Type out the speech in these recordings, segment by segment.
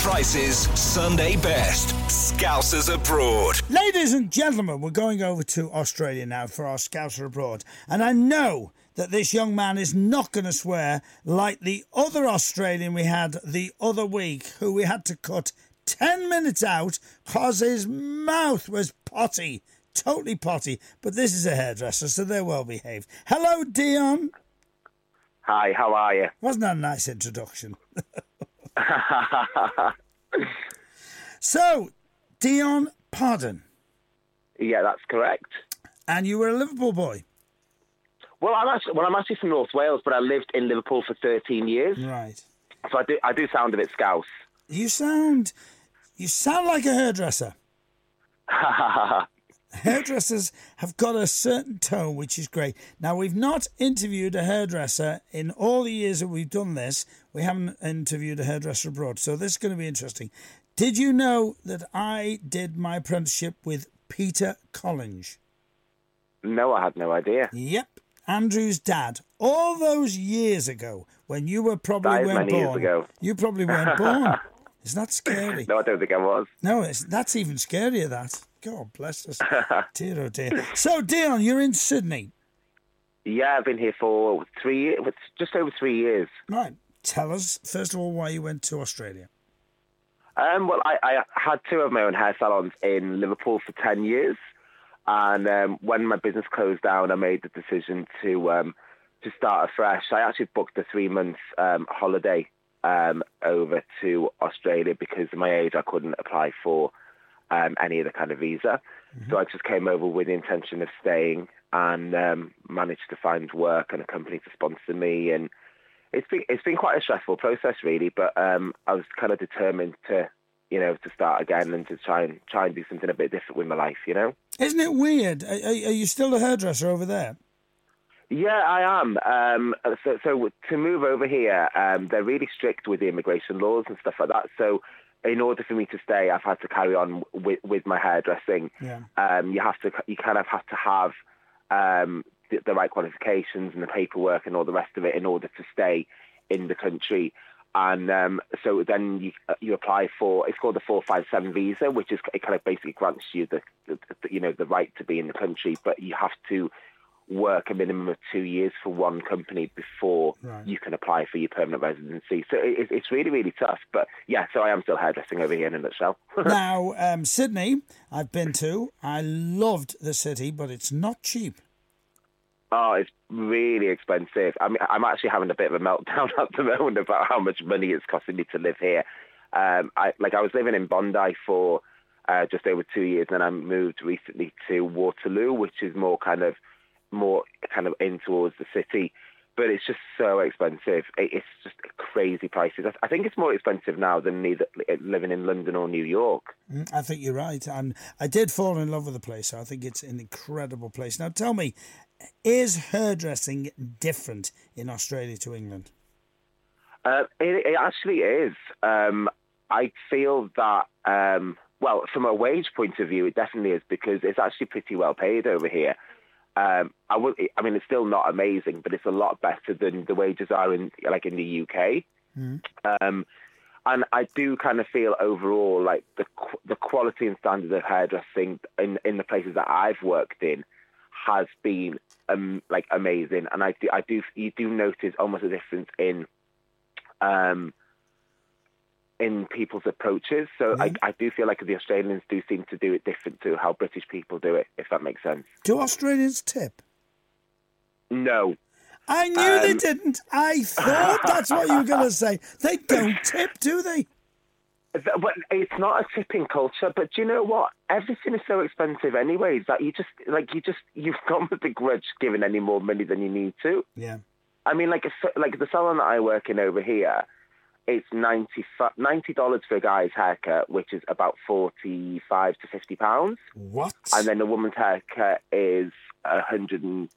prices, Sunday best. Scousers Abroad. Ladies and gentlemen, we're going over to Australia now for our Scouser Abroad. And I know that this young man is not going to swear like the other Australian we had the other week, who we had to cut 10 minutes out because his mouth was potty. Totally potty. But this is a hairdresser, so they're well behaved. Hello, Dion. Hi, how are you? Wasn't that a nice introduction? So, Dion Pardon. Yeah, that's correct. And you were a Liverpool boy. Well, I'm actually from North Wales, but I lived in Liverpool for 13 years. Right. So I do sound a bit Scouse. You sound like a hairdresser. Hairdressers have got a certain tone, which is great. Now, we've not interviewed a hairdresser in all the years that we've done this. We haven't interviewed a hairdresser abroad, so this is going to be interesting. Did you know that I did my apprenticeship with Peter Collins? No, I had no idea. Yep, Andrew's dad. All those years ago, when you were probably That is weren't many years born. ago. You probably weren't born. Isn't that scary? No, I don't think I was. No, that's even scarier, that. God bless us. Dear, oh dear. So, Dion, you're in Sydney. Yeah, I've been here for 3 years, just over 3 years. Right. Tell us, first of all, why you went to Australia. Well, I had two of my own hair salons in Liverpool for 10 years. And when my business closed down, I made the decision to start afresh. I actually booked a 3-month holiday over to Australia because of my age. I couldn't apply for any other kind of visa. Mm-hmm. So I just came over with the intention of staying and managed to find work and a company to sponsor me. And it's been quite a stressful process, really. But I was kind of determined to start again and to try and do something a bit different with my life. Isn't it weird? Are you still a hairdresser over there? Yeah, I am. So to move over here, they're really strict with the immigration laws and stuff like that. So in order for me to stay, I've had to carry on with my hairdressing. Yeah. You kind of have to have the right qualifications and the paperwork and all the rest of it in order to stay in the country. And so then you apply for, it's called the 457 visa, which is, it kind of basically grants you the right to be in the country, but you have to work a minimum of 2 years for one company before you can apply for your permanent residency. So it's really, really tough. But yeah, so I am still hairdressing over here in a nutshell. Now, Sydney, I've been to. I loved the city, but it's not cheap. Oh, it's really expensive. I mean, I'm actually having a bit of a meltdown at the moment about how much money it's costing me to live here. I was living in Bondi for just over 2 years, and then I moved recently to Waterloo, which is more kind of in towards the city. But it's just so expensive. It's just crazy prices. I think it's more expensive now than living in London or New York. I think you're right. And I did fall in love with the place. I think it's an incredible place. Now, tell me, is hairdressing different in Australia to England? It actually is. I feel that, from a wage point of view, it definitely is, because it's actually pretty well paid over here. It's still not amazing, but it's a lot better than the wages are in the UK. And I do kind of feel overall like the quality and standard of hairdressing in the places that I've worked in has been amazing. And you do notice almost a difference in people's approaches. So I do feel like the Australians do seem to do it different to how British people do it, if that makes sense. Do Australians tip? No. I knew they didn't. I thought that's what you were going to say. They don't tip, do they? But it's not a tipping culture. But do you know what? Everything is so expensive anyways that you've gone with the grudge giving any more money than you need to. Yeah. I mean, like the salon that I work in over here, it's $90 for a guy's haircut, which is about $45 to £50. What? And then the woman's haircut is $130.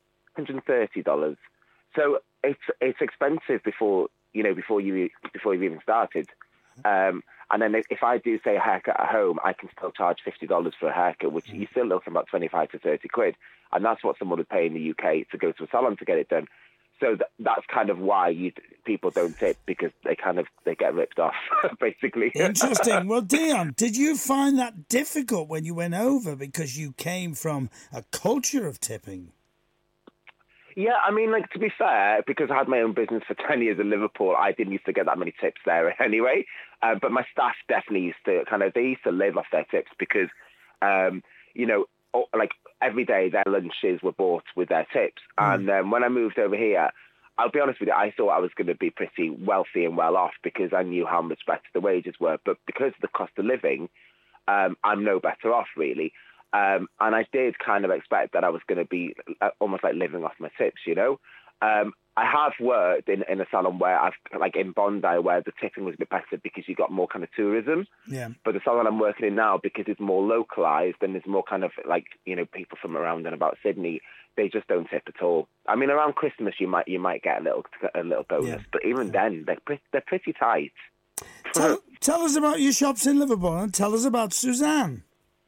So it's expensive before you've even started. And then if I do say a haircut at home, I can still charge $50 for a haircut, which you're still looking about 25 to 30 quid. And that's what someone would pay in the UK to go to a salon to get it done. So that's kind of why people don't tip, because they get ripped off, basically. Interesting. Well, Dion, did you find that difficult when you went over, because you came from a culture of tipping? Yeah, I mean, like, to be fair, because I had my own business for 10 years in Liverpool, I didn't used to get that many tips there anyway. But my staff definitely used to they used to live off their tips, because, like, every day their lunches were bought with their tips. And when I moved over here, I'll be honest with you, I thought I was going to be pretty wealthy and well off, because I knew how much better the wages were. But because of the cost of living, I'm no better off, really. And I did kind of expect that I was going to be almost like living off my tips, I have worked in a salon where like in Bondi, where the tipping was a bit better because you got more kind of tourism. Yeah. But the salon I'm working in now, because it's more localized and there's more kind of like, people from around and about Sydney, they just don't tip at all. I mean, around Christmas, you might get a little bonus, but even then, they're pretty tight. Tell us about your shops in Liverpool, and tell us about Suzanne.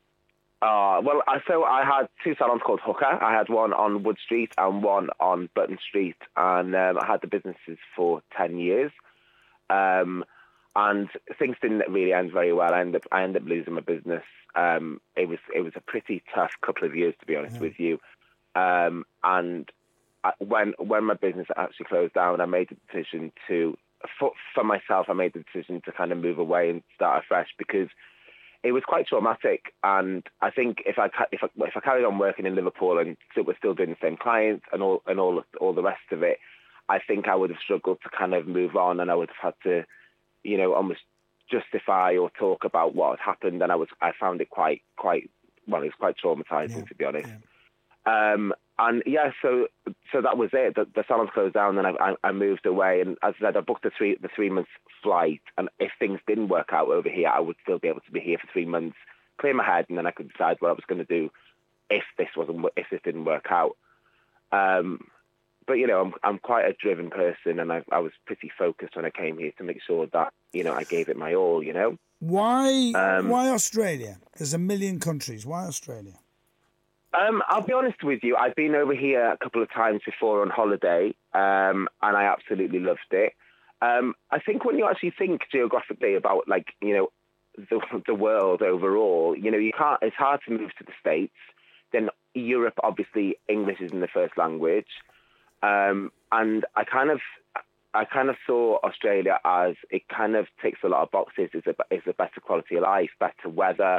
So I had two salons called Hooker. I had one on Wood Street and one on Button Street, and I had the businesses for 10 years. And things didn't really end very well. I ended up losing my business. It was a pretty tough couple of years, to be honest with you. And when my business actually closed down, I made the decision for myself. I made the decision to kind of move away and start afresh, because it was quite traumatic. And I think if I carried on working in Liverpool and we're still doing the same clients and all the rest of it, I think I would have struggled to kind of move on, and I would have had to, almost justify or talk about what had happened. And I found it quite it was quite traumatizing, to be honest. Yeah. So that was it. The salons closed down, and I moved away. And as I said, I booked the 3 months flight. And if things didn't work out over here, I would still be able to be here for 3 months, clear my head, and then I could decide what I was going to do if this didn't work out. But I'm quite a driven person, and I was pretty focused when I came here to make sure that I gave it my all. Why Australia? There's a million countries. Why Australia? I'll be honest with you. I've been over here a couple of times before on holiday, and I absolutely loved it. I think when you actually think geographically about, like, the world overall, you can't. It's hard to move to the States. Then Europe, obviously, English isn't the first language, and I kind of saw Australia as it kind of ticks a lot of boxes. It's a better quality of life, better weather.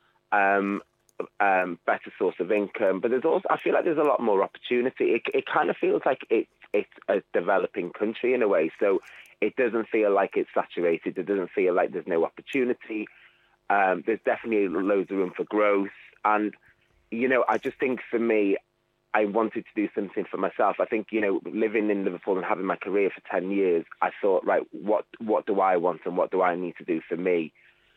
Better source of income, but I feel like there's a lot more opportunity. It kind of feels like it's a developing country in a way, so it doesn't feel like it's saturated. It doesn't feel like there's no opportunity. There's definitely loads of room for growth, and I just think for me, I wanted to do something for myself. I think living in Liverpool and having my career for 10 years, I thought, right, what do I want and what do I need to do for me,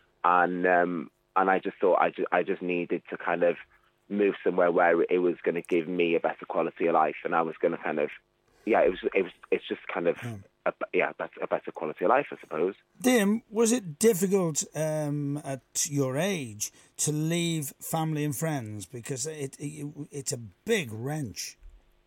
and I just thought I just needed to kind of move somewhere where it was going to give me a better quality of life, and I was going to kind of, it's just kind of a better quality of life, I suppose. Dim, was it difficult at your age to leave family and friends, because it's a big wrench?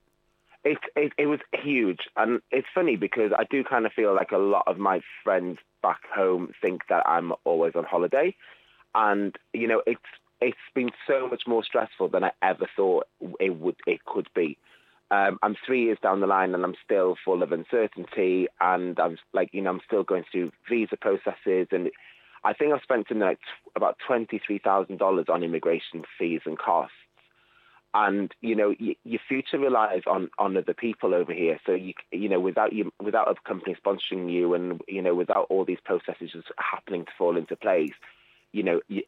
It was huge, and it's funny because I do kind of feel like a lot of my friends back home think that I'm always on holiday. And it's been so much more stressful than I ever thought it could be. I'm 3 years down the line, and I'm still full of uncertainty, and I'm still going through visa processes, and I think I've spent about $23,000 on immigration fees and costs. And your future relies on other people over here. So without a company sponsoring you, and without all these processes just happening to fall into place, you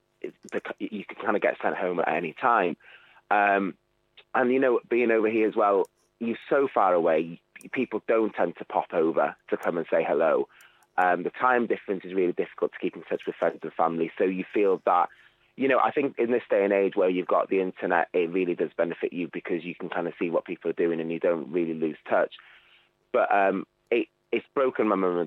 can kind of get sent home at any time. And, being over here as well, you're so far away, people don't tend to pop over to come and say hello. The time difference is really difficult to keep in touch with friends and family. So you feel that, I think in this day and age where you've got the internet, it really does benefit you, because you can kind of see what people are doing and you don't really lose touch. But it's broken my mum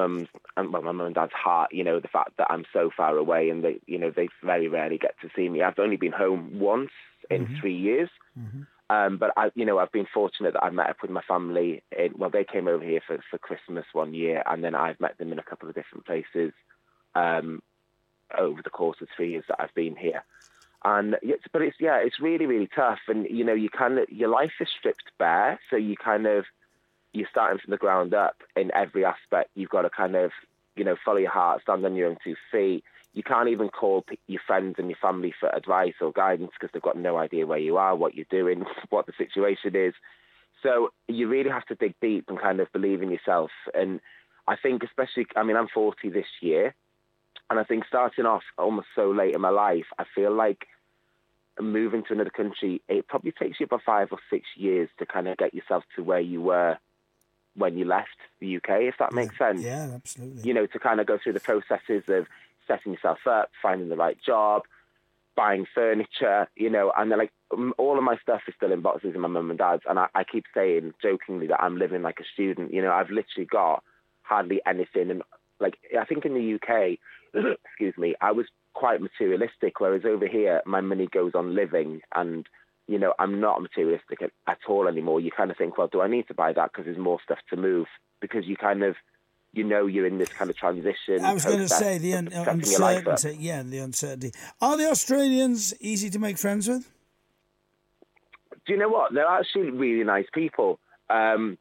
and dad's heart, the fact that I'm so far away, and they very rarely get to see me. I've only been home once in 3 years. But I've been fortunate that I met up with my family. They came over here for Christmas one year, and then I've met them in a couple of different places over the course of 3 years that I've been here. And it's really, really tough. And your life is stripped bare, so you're starting from the ground up in every aspect. You've got to kind of follow your heart, stand on your own 2 feet. You can't even call your friends and your family for advice or guidance because they've got no idea where you are, what you're doing, what the situation is. So you really have to dig deep and kind of believe in yourself. And I think especially, I'm 40 this year, and I think starting off almost so late in my life, I feel like moving to another country, it probably takes you about 5 or 6 years to kind of get yourself to where you were when you left the UK, if that makes sense. Yeah, absolutely. To kind of go through the processes of setting yourself up, finding the right job, buying furniture, and then all of my stuff is still in boxes in my mum and dad's. And I keep saying jokingly that I'm living like a student. I've literally got hardly anything. And I think in the UK, excuse me, I was quite materialistic, whereas over here, my money goes on living, and I'm not materialistic at all anymore. You kind of think, well, do I need to buy that because there's more stuff to move? Because you kind of, you're in this kind of transition. I was going to say the uncertainty. Yeah, the uncertainty. Are the Australians easy to make friends with? Do you know what? They're actually really nice people. Some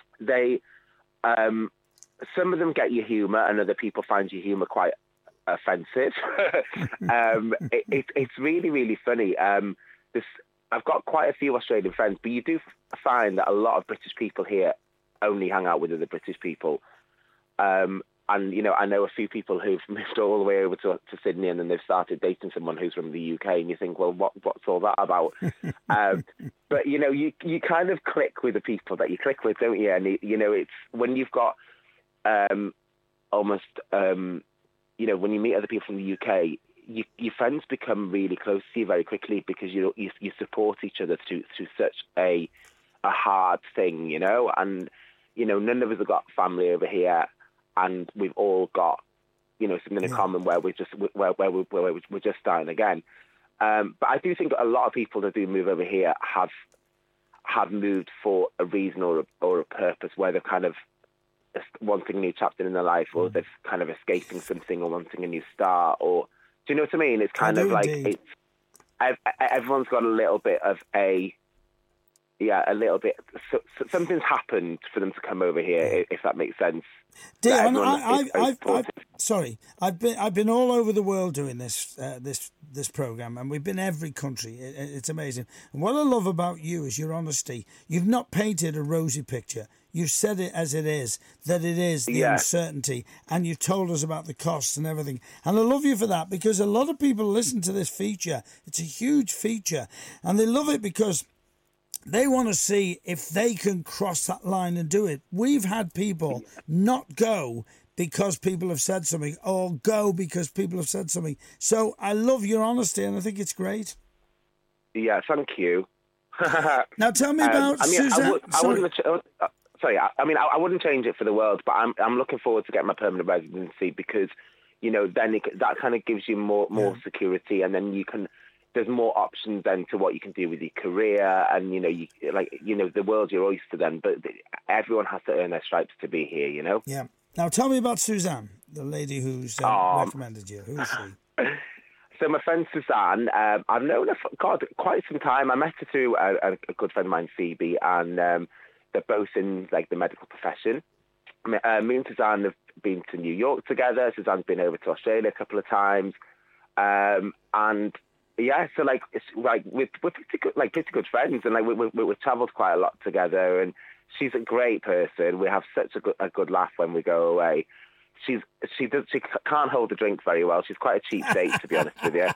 of them get your humour, and other people find your humour quite offensive. It's really, really funny. I've got quite a few Australian friends, but you do find that a lot of British people here only hang out with other British people. And, I know a few people who've moved all the way over to Sydney, and then they've started dating someone who's from the UK, and you think, well, what's all that about? But, you kind of click with the people that you click with, don't you? And, it's when you've got almost, when you meet other people from the UK, your friends become really close to you very quickly because you support each other through such a hard thing, and none of us have got family over here, and we've all got something in common where we're just starting again. But I do think a lot of people that do move over here have moved for a reason or a purpose, where they're kind of wanting a new chapter in their life, or they're kind of escaping something, or wanting a new start, or do you know what I mean? It's kind of like everyone's got a little bit of something's happened for them to come over here, if that makes sense. Dion, I've been all over the world doing this program, and we've been every country. It's amazing. And what I love about you is your honesty. You've not painted a rosy picture. You've said it as it is, that it is the uncertainty, and you've told us about the costs and everything. And I love you for that, because a lot of people listen to this feature. It's a huge feature, and they love it because they want to see if they can cross that line and do it. We've had people not go because people have said something, or go because people have said something. So I love your honesty, and I think it's great. Yeah, thank you. Now tell me about Suzanne. I wouldn't change it for the world, but I'm looking forward to getting my permanent residency, because then that kind of gives you more security, and then there's more options then to what you can do with your career, and the world's your oyster then. But everyone has to earn their stripes to be here, Yeah. Now tell me about Suzanne, the lady who's recommended you. Who is she? So my friend Suzanne, I've known her for quite some time. I met her through a good friend of mine, Phoebe, and they're both in the medical profession. Me and Suzanne have been to New York together. Suzanne's been over to Australia a couple of times, and yeah, so we're pretty good friends, and we've travelled quite a lot together. And she's a great person. We have such a good laugh when we go away. She can't hold a drink very well. She's quite a cheap date, to be honest with you.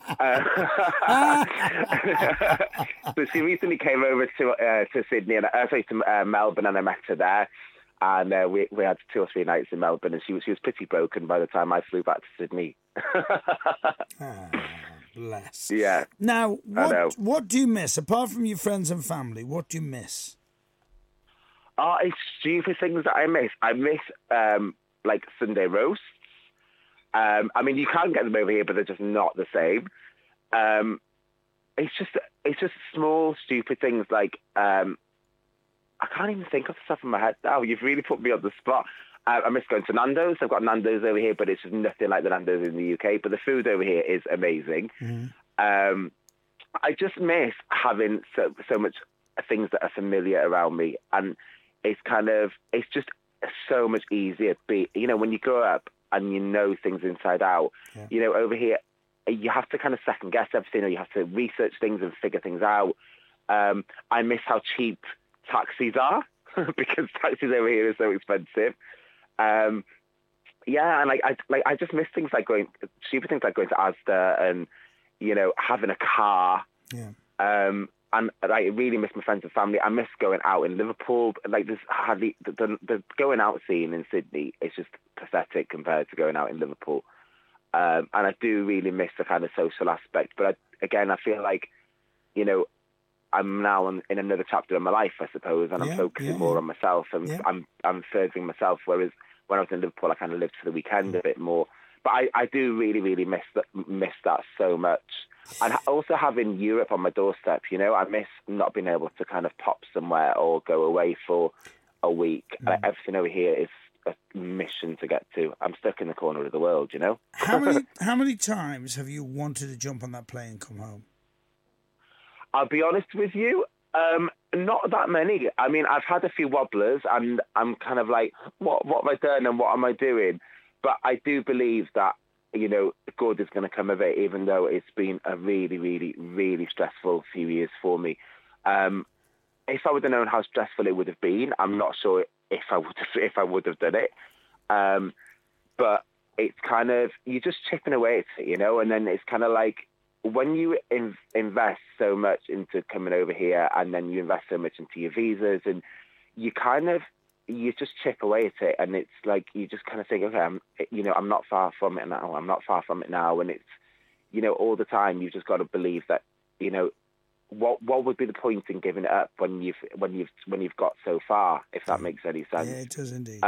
So she recently came over to Sydney, to Melbourne, and I met her there. And we had 2 or 3 nights in Melbourne, and she was pretty broken by the time I flew back to Sydney. Bless. Yeah. Now, what do you miss apart from your friends and family? What do you miss? It's stupid things that I miss. I miss Sunday roasts. You can get them over here, but they're just not the same. it's just small, stupid things like I can't even think off the top of my head now. You've really put me on the spot. I miss going to Nando's. I've got Nando's over here, but it's just nothing like the Nando's in the UK. But the food over here is amazing. I just miss having so much things that are familiar around me, and it's just so much easier. When you grow up and you know things inside out. Yeah. Over here, you have to kind of second guess everything, or you have to research things and figure things out. I miss how cheap taxis are because taxis over here are so expensive. And I just miss things like stupid things like going to Asda and having a car. Yeah. And I really miss my friends and family. I miss going out in Liverpool. Like there's hardly the going out scene in Sydney is just pathetic compared to going out in Liverpool. And I do really miss the kind of social aspect. But I feel like I'm now in another chapter of my life, I suppose, and I'm focusing more on myself, and I'm furthering myself. Whereas when I was in Liverpool, I kind of lived for the weekend a bit more. But I do really, really miss that so much. And also having Europe on my doorstep, I miss not being able to kind of pop somewhere or go away for a week. Everything over here is a mission to get to. I'm stuck in the corner of the world, How many times have you wanted to jump on that plane and come home? I'll be honest with you, not that many. I mean, I've had a few wobblers, and I'm kind of like, what have I done and what am I doing? But I do believe that, good is going to come of it, even though it's been a really, really, really stressful few years for me. If I would have known how stressful it would have been, I'm not sure if I would have done it. But it's kind of, you're just chipping away at it, and then it's kind of like, when you invest so much into coming over here, and then you invest so much into your visas, and you just chip away at it, and it's like you just kind of think, okay, I'm not far from it now. I'm not far from it now, and it's all the time you've just got to believe that what would be the point in giving it up when you've got so far, if that makes any sense. Yeah, it does indeed.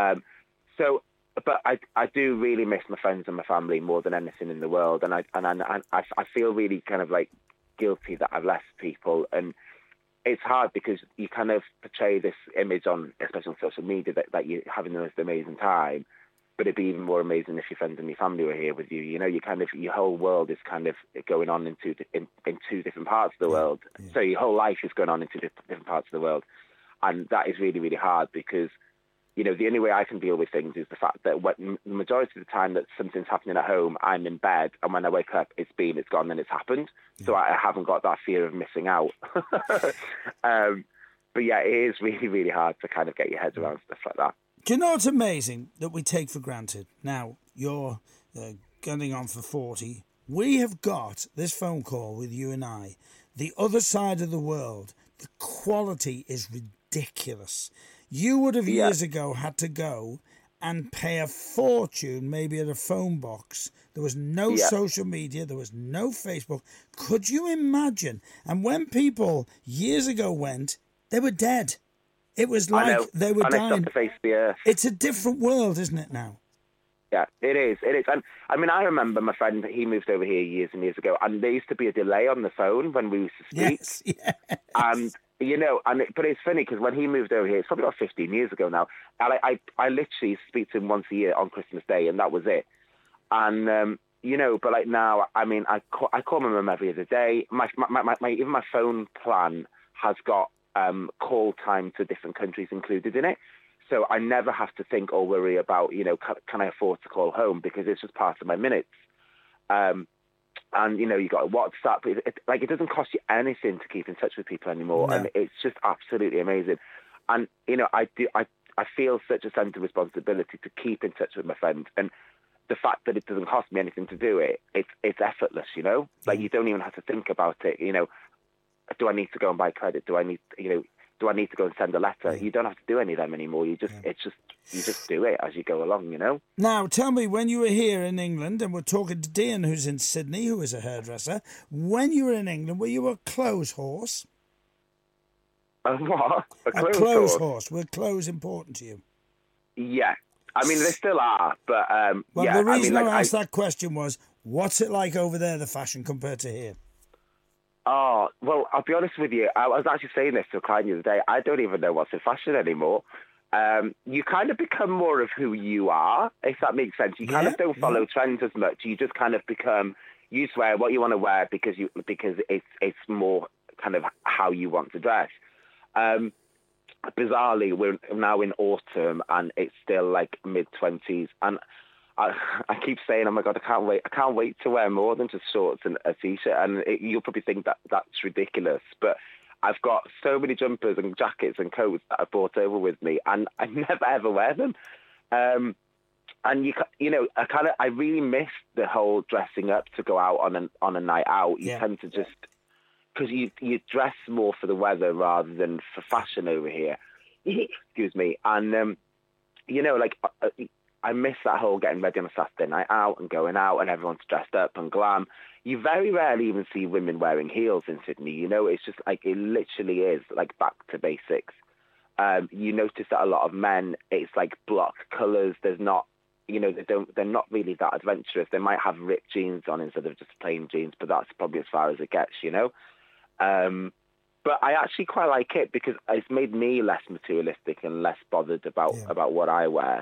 But I do really miss my friends and my family more than anything in the world, and I feel really kind of like guilty that I've left people, and it's hard because you kind of portray this image especially on social media, that you're having the most amazing time, but it'd be even more amazing if your friends and your family were here with you. You kind of, your whole world is kind of going on in two different parts of the world. Yeah. So your whole life is going on in two different parts of the world, and that is really, really hard because. The only way I can deal with things is the fact that the majority of the time that something's happening at home, I'm in bed, and when I wake up, it's gone, and it's happened. Yeah. So I haven't got that fear of missing out. But yeah, it is really, really hard to kind of get your head around stuff like that. Do you know what's amazing that we take for granted? Now, you're going on for 40. We have got this phone call with you and I. The other side of the world, the quality is ridiculous. You would have years ago had to go and pay a fortune, maybe at a phone box. There was no social media. There was no Facebook. Could you imagine? And when people years ago went, they were dead. It was like they were dying. To face the earth. It's a different world, isn't it now? Yeah, it is. It is. And I mean, I remember my friend, he moved over here years and years ago, and there used to be a delay on the phone when we used to speak. Yes. And but it's funny because when he moved over here, it's probably about 15 years ago now. And I literally speak to him once a year on Christmas Day, and that was it. And but like now, I mean, I call my mum every other day. My even my phone plan has got call time to different countries included in it, so I never have to think or worry about can I afford to call home, because it's just part of my minutes. And you got WhatsApp. It doesn't cost you anything to keep in touch with people anymore, and it's just absolutely amazing. And I feel such a sense of responsibility to keep in touch with my friends, and the fact that it doesn't cost me anything to do it, it's effortless. You don't even have to think about it. Do I need to go and buy credit? Do I need to go and send a letter? You don't have to do any of them anymore. You just do it as you go along, Now, tell me, when you were here in England, and we're talking to Dean, who's in Sydney, who is a hairdresser, when you were in England, were you a clothes horse? What? A clothes horse. Were clothes important to you? Yeah. I mean, they still are, but the reason I asked that question was, what's it like over there, the fashion, compared to here? Oh, well, I'll be honest with you. I was actually saying this to a client the other day. I don't even know what's in fashion anymore. You kind of become more of who you are, if that makes sense. You kind of don't follow trends as much. You just kind of become, you just wear what you want to wear because it's more kind of how you want to dress. Bizarrely, we're now in autumn and it's still like mid-20s. And I keep saying, oh my God, I can't wait to wear more than just shorts and a t-shirt. And you'll probably think that that's ridiculous, but I've got so many jumpers and jackets and coats that I've brought over with me, and I never ever wear them. And I really miss the whole dressing up to go out on a night out. You tend to just, because you dress more for the weather rather than for fashion over here. Excuse me. And I miss that whole getting ready on a Saturday night out and going out and everyone's dressed up and glam. You very rarely even see women wearing heels in Sydney. It's just like, it literally is like back to basics. You notice that a lot of men, it's like block colours. There's not, they're not really that adventurous. They might have ripped jeans on instead of just plain jeans, but that's probably as far as it gets, But I actually quite like it because it's made me less materialistic and less bothered about what I wear.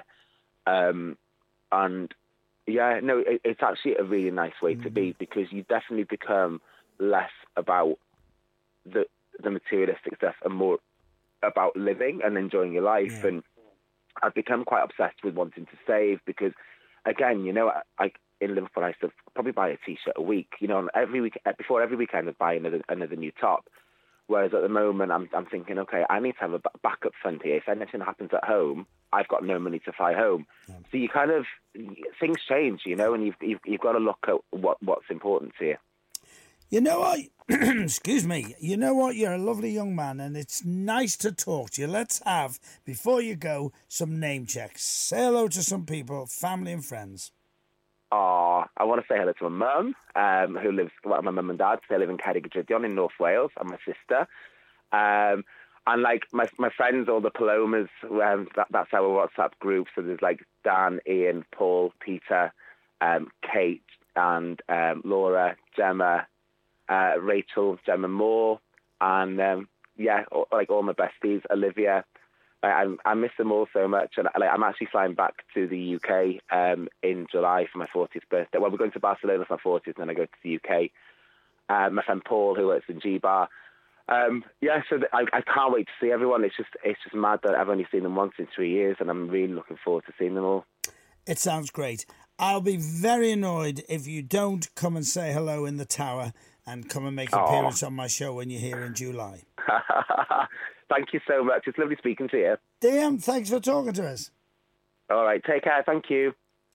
It's actually a really nice way to be, because you definitely become less about the materialistic stuff and more about living and enjoying your life. Yeah. And I've become quite obsessed with wanting to save because, again, in Liverpool, I used to probably buy a t-shirt a week. And before every weekend I'd buy another new top. Whereas at the moment, I'm thinking, okay, I need to have a backup fund here. If anything happens at home, I've got no money to fly home. Yeah. So you kind of, things change, and you've got to look at what's important to you. You know what? Excuse me. You know what? You're a lovely young man, and it's nice to talk to you. Let's have, before you go, some name checks. Say hello to some people, family and friends. I want to say hello to my mum, who lives, my mum and dad, they live in Ceredigion in North Wales, and my sister. And like my friends, all the Palomas, that's our WhatsApp group. So there's like Dan, Ian, Paul, Peter, Kate, and Laura, Gemma, Rachel, Gemma Moore, and all my besties, Olivia. I miss them all so much, and I'm actually flying back to the UK in July for my 40th birthday. Well, we're going to Barcelona for my 40th, and then I go to the UK. My friend Paul, who works in G-Bar. So I can't wait to see everyone. It's just mad that I've only seen them once in 3 years, and I'm really looking forward to seeing them all. It sounds great. I'll be very annoyed if you don't come and say hello in the tower and come and make an appearance on my show when you're here in July. Thank you so much. It's lovely speaking to you. DM, thanks for talking to us. All right, take care. Thank you.